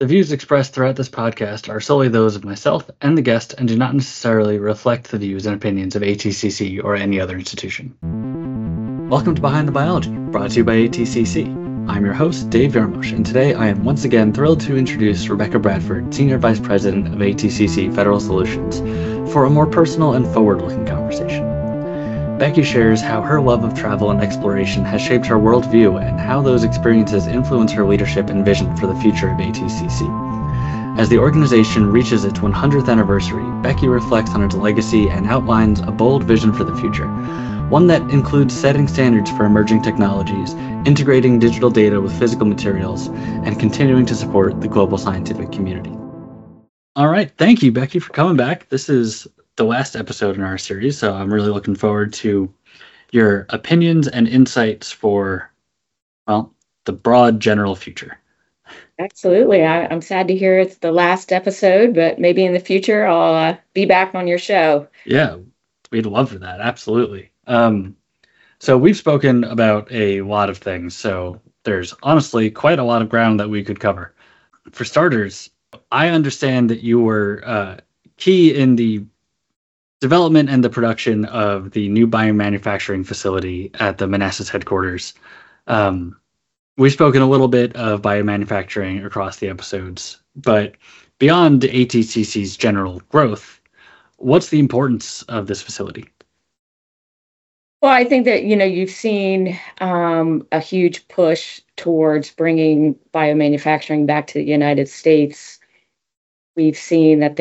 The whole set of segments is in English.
The views expressed throughout this podcast are solely those of myself and the guest and do not necessarily reflect the views and opinions of ATCC or any other institution. Welcome to Behind the Biology, brought to you by ATCC. I'm your host, Dave Yarmosh, and today I am once again thrilled to introduce Rebecca Bradford, Senior Vice President of ATCC Federal Solutions, for a more personal and forward-looking conversation. Becky shares how her love of travel and exploration has shaped her worldview and how those experiences influence her leadership and vision for the future of ATCC. As the organization reaches its 100th anniversary, Becky reflects on its legacy and outlines a bold vision for the future, one that includes setting standards for emerging technologies, integrating digital data with physical materials, and continuing to support the global scientific community. All right, thank you, Becky, for coming back. This is the last episode in our series, so I'm really looking forward to your opinions and insights for, well, the broad general future. Absolutely. I'm sad to hear it's the last episode, but maybe in the future I'll be back on your show. Yeah, we'd love for that. Absolutely. So we've spoken about a lot of things, so there's honestly quite a lot of ground that we could cover. For starters, I understand that you were key in the development and the production of the new biomanufacturing facility at the Manassas headquarters. We've spoken a little bit of biomanufacturing across the episodes, but beyond ATCC's general growth, what's the importance of this facility? Well, I think that, you've seen a huge push towards bringing biomanufacturing back to the United States. We've seen that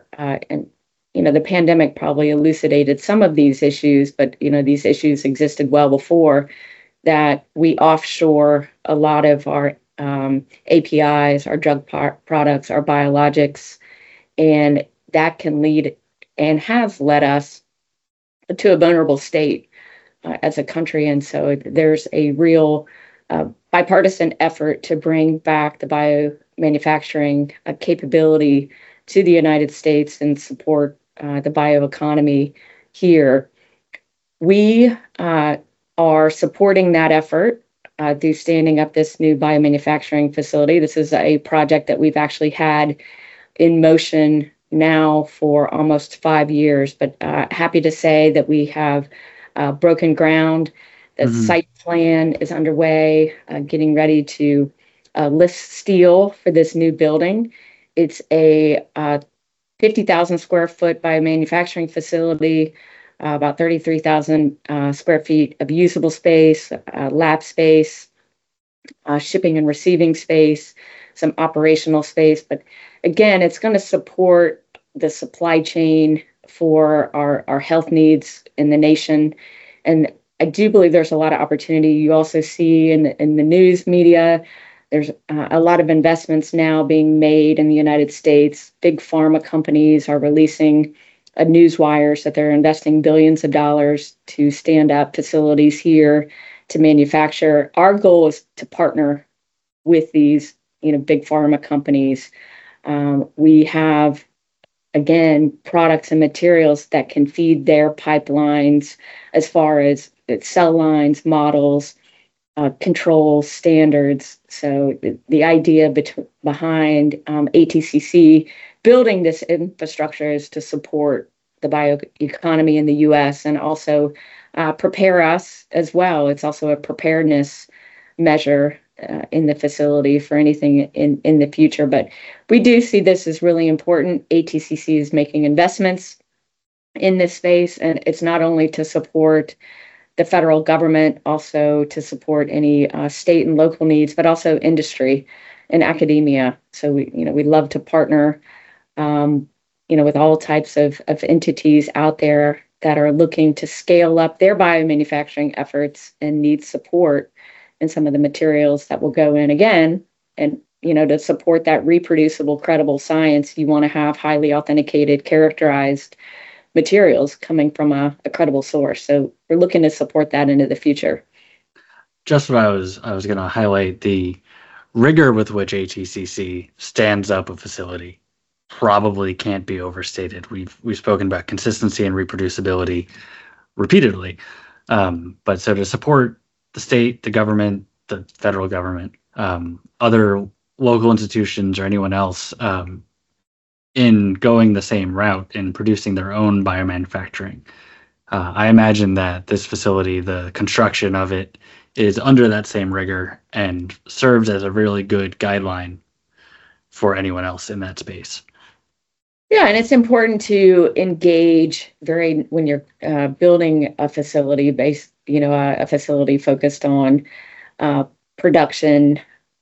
the pandemic probably elucidated some of these issues, but, these issues existed well before that. We offshore a lot of our APIs, our drug products, our biologics, and that can lead and has led us to a vulnerable state as a country. And so there's a real bipartisan effort to bring back the biomanufacturing capability to the United States and support the bioeconomy here. We are supporting that effort through standing up this new biomanufacturing facility. This is a project that we've actually had in motion now for almost 5 years, but happy to say that we have broken ground. The site plan is underway, getting ready to lift steel for this new building. It's a 50,000 square foot biomanufacturing facility, about 33,000 square feet of usable space, lab space, shipping and receiving space, some operational space. But again, it's going to support the supply chain for our health needs in the nation. And I do believe there's a lot of opportunity. You also see in the news media, there's a lot of investments now being made in the United States. Big pharma companies are releasing newswires that they're investing billions of dollars to stand up facilities here to manufacture. Our goal is to partner with these, big pharma companies. We have, again, products and materials that can feed their pipelines as far as cell lines, models, controls, standards. So the idea behind ATCC building this infrastructure is to support the bioeconomy in the U.S. and also prepare us as well. It's also a preparedness measure in the facility for anything in the future. But we do see this as really important. ATCC is making investments in this space, and it's not only to support the federal government, also to support any state and local needs, but also industry and academia. So we love to partner, with all types of entities out there that are looking to scale up their biomanufacturing efforts and need support in some of the materials that will go in again. And, to support that reproducible, credible science, you want to have highly authenticated, characterized materials coming from a credible source. So we're looking to support that into the future. Just what I was going to highlight, the rigor with which ATCC stands up a facility probably can't be overstated. We've spoken about consistency and reproducibility repeatedly. But so to support the state, the government, the federal government, other local institutions or anyone else in going the same route in producing their own biomanufacturing. I imagine that this facility, the construction of it, is under that same rigor and serves as a really good guideline for anyone else in that space. Yeah, and it's important to engage when you're building a facility a facility focused on production.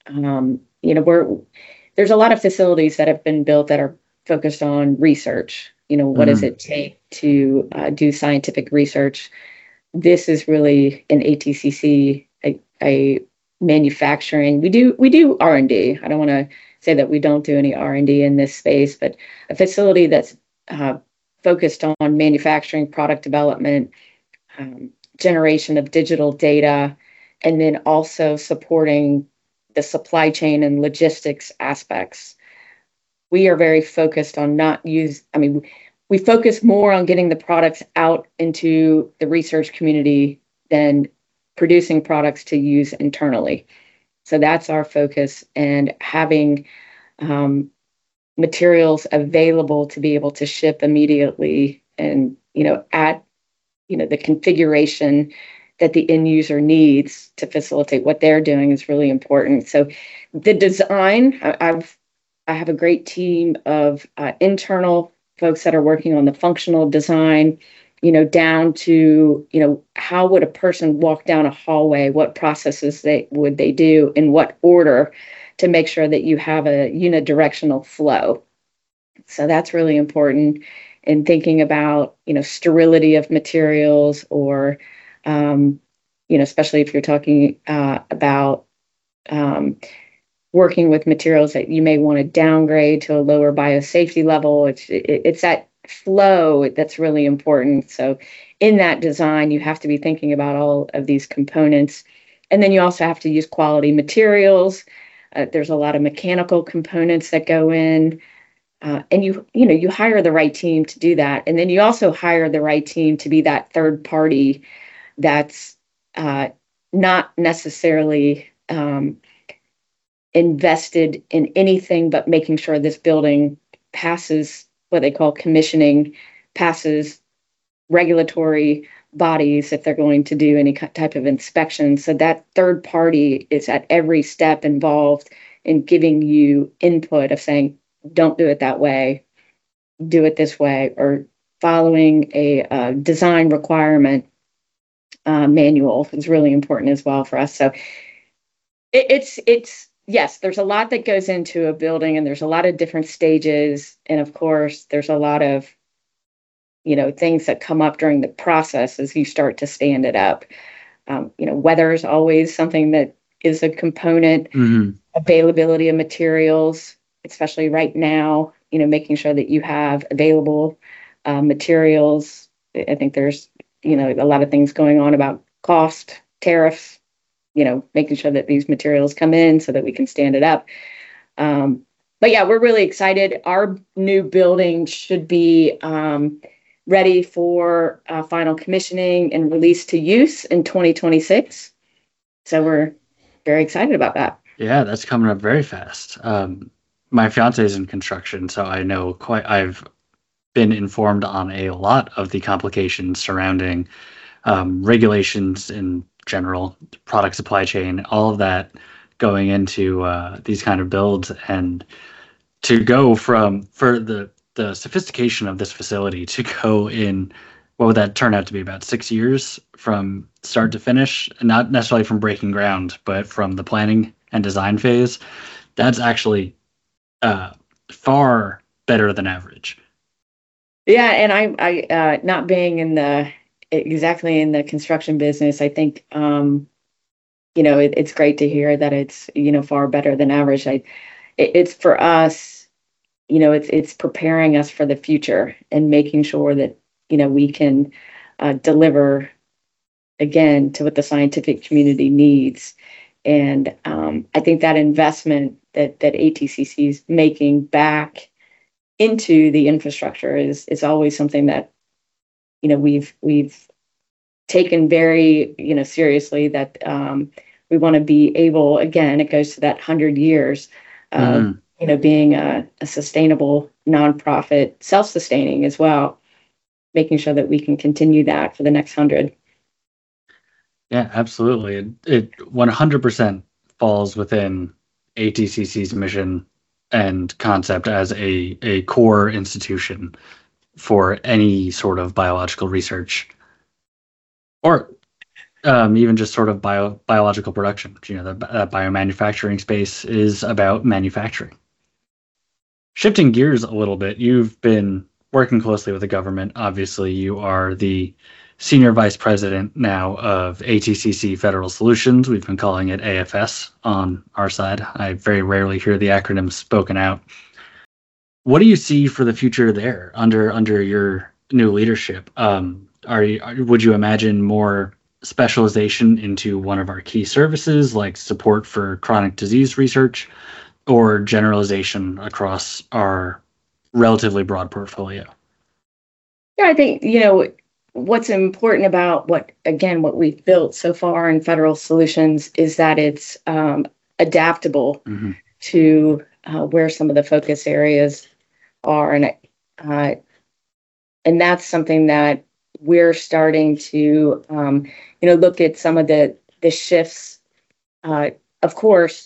There's a lot of facilities that have been built that are focused on research. What does it take to do scientific research? This is really an ATCC, a manufacturing. We do R&D. I don't want to say that we don't do any R&D in this space, but a facility that's focused on manufacturing, product development, generation of digital data, and then also supporting the supply chain and logistics aspects. We are very focused on we focus more on getting the products out into the research community than producing products to use internally. So that's our focus, and having materials available to be able to ship immediately and, at, the configuration that the end user needs to facilitate what they're doing is really important. So the design, I have a great team of internal folks that are working on the functional design, down to, how would a person walk down a hallway? What processes would they do in what order to make sure that you have a unidirectional flow? So that's really important in thinking about, sterility of materials, or, especially if you're talking about working with materials that you may want to downgrade to a lower biosafety level. It's that flow that's really important. So in that design, you have to be thinking about all of these components. And then you also have to use quality materials. There's a lot of mechanical components that go in. And you hire the right team to do that. And then you also hire the right team to be that third party that's not necessarily invested in anything but making sure this building passes what they call commissioning, passes regulatory bodies if they're going to do any type of inspection. So that third party is at every step involved in giving you input of saying, don't do it that way, do it this way, or following a design requirement manual is really important as well for us. So it's yes, there's a lot that goes into a building, and there's a lot of different stages. And of course, there's a lot of, things that come up during the process as you start to stand it up. Weather is always something that is a component, availability of materials, especially right now, making sure that you have available materials. I think there's, a lot of things going on about cost, tariffs, making sure that these materials come in so that we can stand it up. But yeah, we're really excited. Our new building should be ready for final commissioning and release to use in 2026. So we're very excited about that. Yeah, that's coming up very fast. My fiance is in construction, so I've been informed on a lot of the complications surrounding regulations in general, product supply chain, all of that going into these kind of builds. And to go for the sophistication of this facility to go in, what would that turn out to be, about 6 years from start to finish, and not necessarily from breaking ground, but from the planning and design phase, that's actually far better than average. Yeah, and I not being exactly in the construction business, I think it's great to hear that it's far better than average. It's for us, it's preparing us for the future and making sure that we can deliver again to what the scientific community needs. And I think that investment that ATCC is making back into the infrastructure is always something that we've taken very seriously, that we want to be able, again, it goes to that 100 years being a sustainable nonprofit, self-sustaining as well, making sure that we can continue that for the next 100. Yeah, absolutely. It 100% falls within ATCC's mission and concept as a core institution for any sort of biological research, or even just sort of biological production. That biomanufacturing space is about manufacturing. Shifting gears a little bit, you've been working closely with the government. Obviously, you are the Senior Vice President now of ATCC Federal Solutions. We've been calling it AFS on our side. I very rarely hear the acronym spoken out. What do you see for the future there under your new leadership? Would you imagine more specialization into one of our key services, like support for chronic disease research, or generalization across our relatively broad portfolio? Yeah, I think, what's important about what we've built so far in Federal Solutions is that it's adaptable to where some of the focus areas are. And that's something that we're starting to, look at some of the shifts. Of course,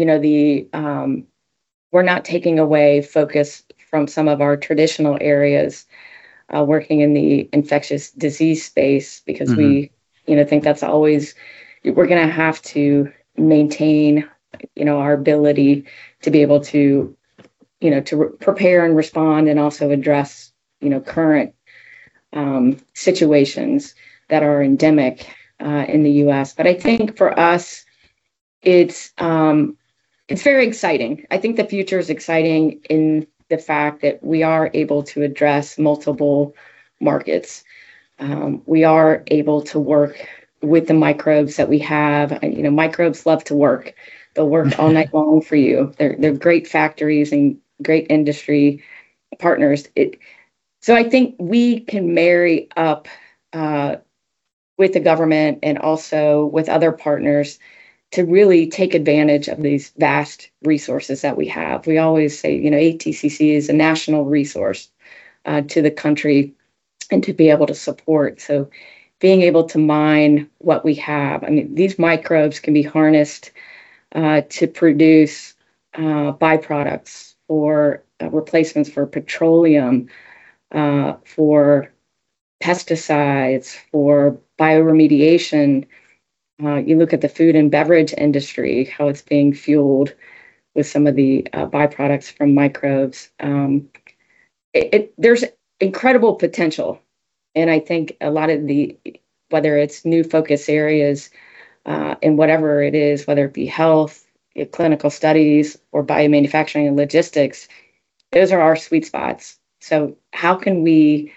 we're not taking away focus from some of our traditional areas, working in the infectious disease space, because we, think that's always, we're going to have to maintain, our ability to be able to, to prepare and respond, and also address, current situations that are endemic in the U.S. But I think for us, it's very exciting. I think the future is exciting in the fact that we are able to address multiple markets. We are able to work with the microbes that we have. Microbes love to work. They'll work all night long for you. They're great factories and great industry partners. So I think we can marry up with the government and also with other partners to really take advantage of these vast resources that we have. We always say, ATCC is a national resource to the country and to be able to support. So being able to mine what we have. These microbes can be harnessed to produce byproducts or replacements for petroleum, for pesticides, for bioremediation. You look at the food and beverage industry, how it's being fueled with some of the byproducts from microbes. There's incredible potential. And I think a lot of whether it's new focus areas and whatever it is, whether it be health, clinical studies, or biomanufacturing and logistics, those are our sweet spots. So how can we,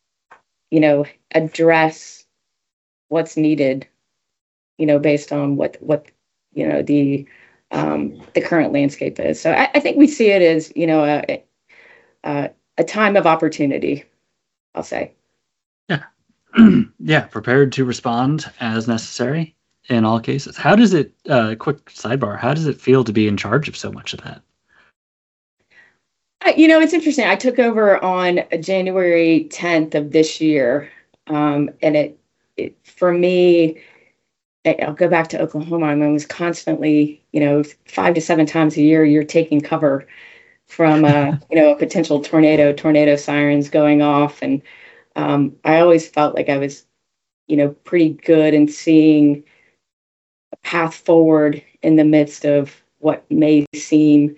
address what's needed, based on what the current landscape is. So I think we see it as, a time of opportunity, I'll say. Yeah. Yeah. Prepared to respond as necessary in all cases. How does it, quick sidebar, how does it feel to be in charge of so much of that? It's interesting. I took over on January 10th of this year. And it for me, I'll go back to Oklahoma. I was constantly, 5 to 7 times a year, you're taking cover from, a potential tornado sirens going off. And I always felt like I was, pretty good in seeing a path forward in the midst of what may seem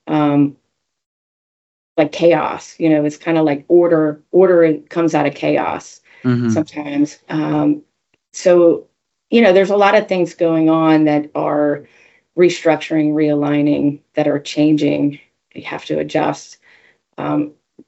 like chaos. It's kind of like order comes out of chaos sometimes. So, there's a lot of things going on that are restructuring, realigning, that are changing. You have to adjust. For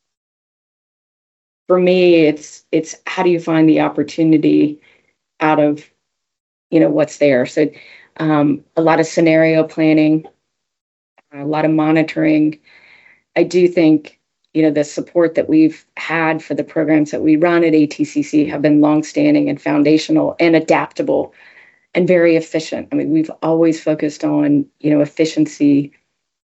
me, it's how do you find the opportunity out of, what's there? So a lot of scenario planning, a lot of monitoring. I do think, the support that we've had for the programs that we run at ATCC have been longstanding and foundational and adaptable and very efficient. We've always focused on, efficiency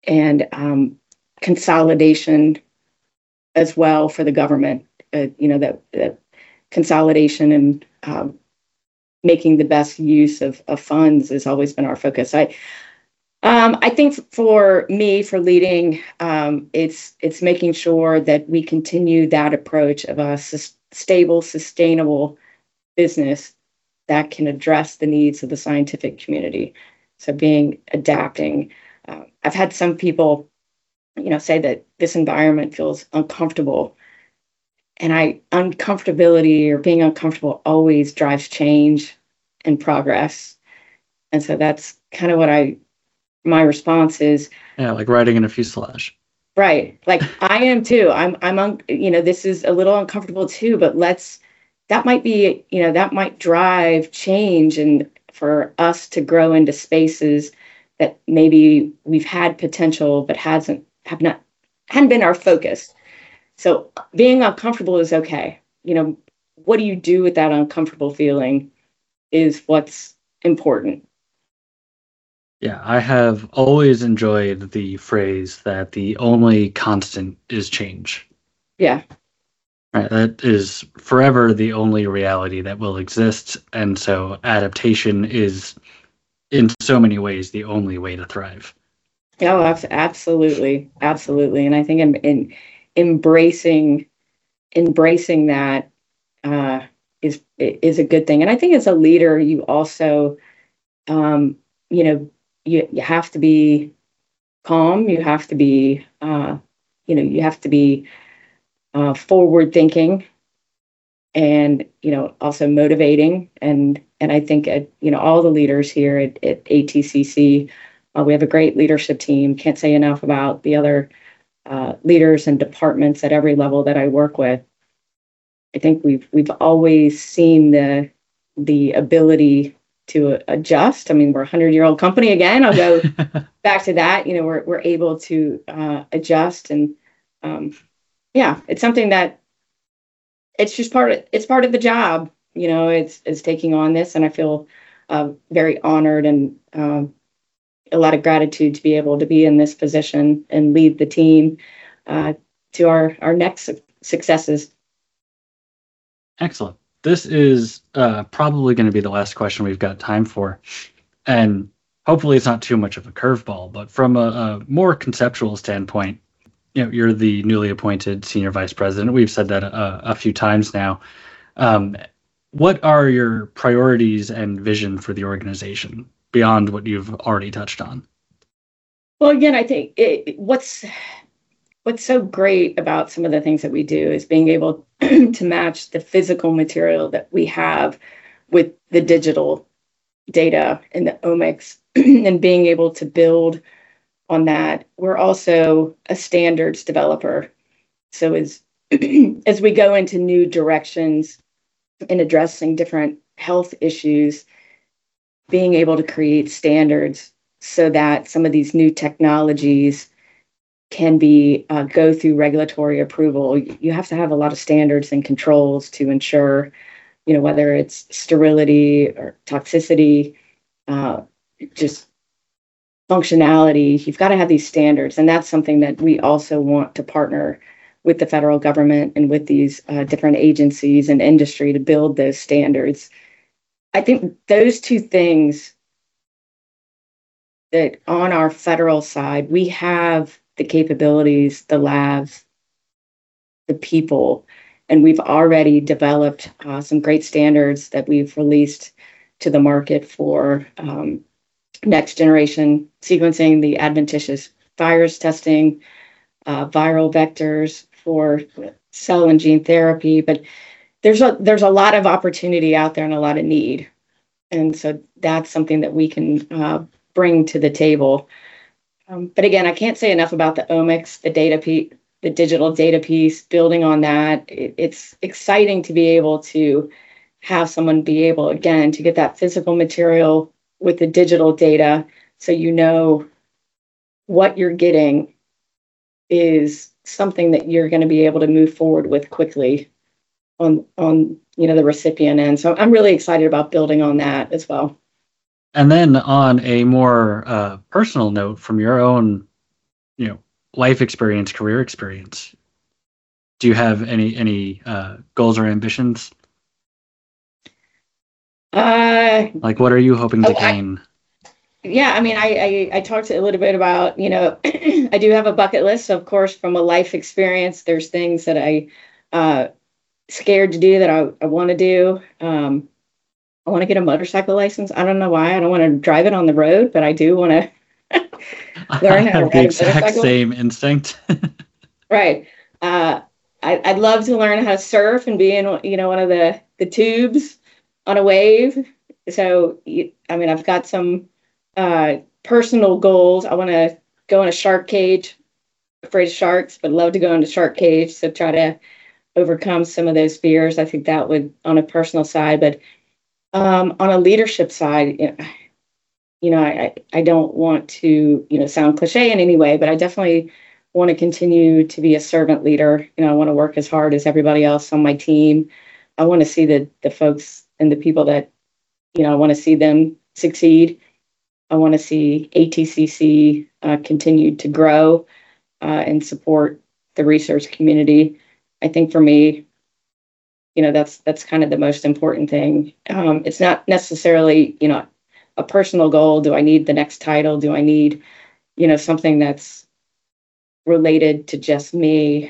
and consolidation as well for the government. That consolidation and making the best use of funds has always been our focus. I think for me, for leading, it's making sure that we continue that approach of a stable, sustainable business that can address the needs of the scientific community. So adapting. I've had some people, say that this environment feels uncomfortable, and uncomfortability or being uncomfortable always drives change and progress. And so that's kind of what my response is. Yeah, like riding in a fuselage. Right. Like I am too. This is a little uncomfortable too, but that might drive change and for us to grow into spaces that maybe we've had potential, but hadn't been our focus. So being uncomfortable is okay. What do you do with that uncomfortable feeling is what's important. Yeah, I have always enjoyed the phrase that the only constant is change. Yeah. Right, that is forever the only reality that will exist. And so adaptation is, in so many ways, the only way to thrive. Oh, absolutely. Absolutely. And I think in embracing that is a good thing. And I think as a leader, you also, you have to be calm. You have to be, forward thinking, and also motivating. And I think all the leaders here at ATCC, we have a great leadership team. Can't say enough about the other leaders and departments at every level that I work with. I think we've always seen the ability to adjust. I mean, we're a 100-year-old company again. I'll go back to that. We're able to adjust, and it's something that it's just part of the job. It's taking on this, and I feel very honored and a lot of gratitude to be able to be in this position and lead the team to our next successes. Excellent. This is probably going to be the last question we've got time for. And hopefully it's not too much of a curveball, but from a more conceptual standpoint, you're the newly appointed senior vice president. We've said that a few times now. What are your priorities and vision for the organization beyond what you've already touched on? Well, again, I think what's so great about some of the things that we do is being able to match the physical material that we have with the digital data and the omics and being able to build on that. We're also a standards developer. So as we go into new directions in addressing different health issues, being able to create standards so that some of these new technologies can be go through regulatory approval. You have to have a lot of standards and controls to ensure, whether it's sterility or toxicity, just functionality. You've got to have these standards, and that's something that we also want to partner with the federal government and with these different agencies and industry to build those standards. I think those two things, that on our federal side, we have the capabilities, the labs, the people, and we've already developed some great standards that we've released to the market for next generation sequencing, the adventitious virus testing, viral vectors for cell and gene therapy. But there's a lot of opportunity out there and a lot of need. And so that's something that we can bring to the table. But again, I can't say enough about the omics, the digital data piece, building on that. It's exciting to be able to have someone be able, again, to get that physical material with the digital data, so what you're getting is something that you're going to be able to move forward with quickly on the recipient end. So I'm really excited about building on that as well. And then on a more personal note, from your own life experience, career experience. Do you have any goals or ambitions? Like, what are you hoping to gain? I mean, I talked a little bit about, I do have a bucket list. Of course, from a life experience, there's things that I scared to do that I want to do. I want to get a motorcycle license. I don't know why. I don't want to drive it on the road, but I do want to learn how to ride the exact same instinct. Right. I'd love to learn how to surf and be in, one of the tubes on a wave. So, I mean, I've got some personal goals. I want to go in a shark cage. Afraid of sharks, but love to go into shark cage. So try to overcome some of those fears. I think that would, on a personal side, but on a leadership side, I don't want to, sound cliche in any way, but I definitely want to continue to be a servant leader. I want to work as hard as everybody else on my team. I want to see the folks and the people that, I want to see them succeed. I want to see ATCC continue to grow and support the research community. I think for me, that's kind of the most important thing. It's not necessarily, a personal goal. Do I need the next title? Do I need, something that's related to just me?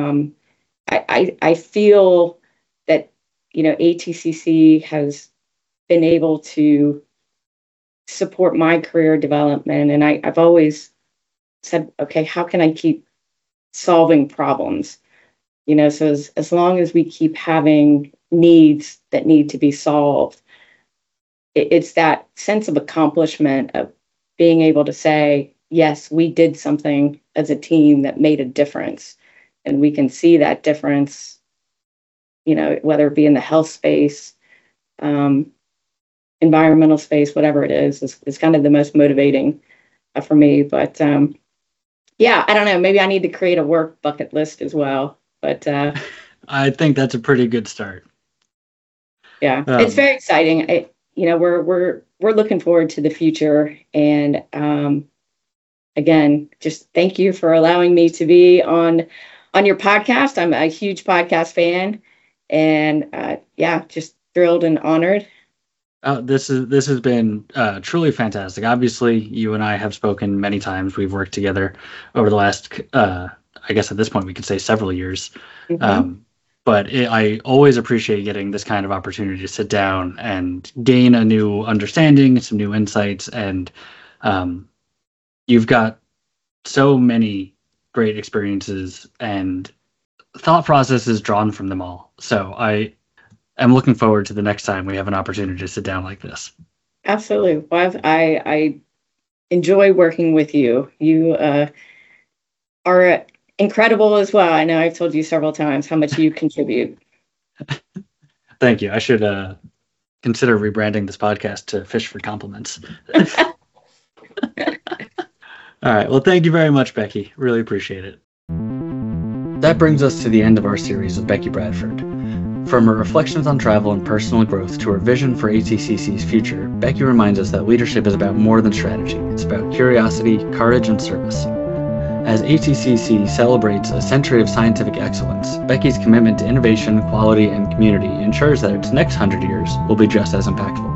I feel that, ATCC has been able to support my career development. And I've always said, okay, how can I keep solving problems? So as long as we keep having needs that need to be solved, it's that sense of accomplishment of being able to say, yes, we did something as a team that made a difference. And we can see that difference, whether it be in the health space, environmental space, whatever it is kind of the most motivating for me. But I don't know. Maybe I need to create a work bucket list as well. But I think that's a pretty good start. Yeah, it's very exciting. We're looking forward to the future. And again, just thank you for allowing me to be on your podcast. I'm a huge podcast fan, and just thrilled and honored. This has been truly fantastic. Obviously, you and I have spoken many times. We've worked together over the last, I guess at this point we could say several years. Mm-hmm. But I always appreciate getting this kind of opportunity to sit down and gain a new understanding, some new insights, and you've got so many great experiences and thought processes drawn from them all. So I'm looking forward to the next time we have an opportunity to sit down like this. Absolutely. Well, I enjoy working with you. You are incredible as well. I know I've told you several times how much you contribute. Thank you. I should consider rebranding this podcast to Fish for Compliments. All right. Well, thank you very much, Becky. Really appreciate it. That brings us to the end of our series with Becky Bradford. From her reflections on travel and personal growth to her vision for ATCC's future, Becky reminds us that leadership is about more than strategy. It's about curiosity, courage, and service. As ATCC celebrates a century of scientific excellence, Becky's commitment to innovation, quality, and community ensures that its next 100 years will be just as impactful.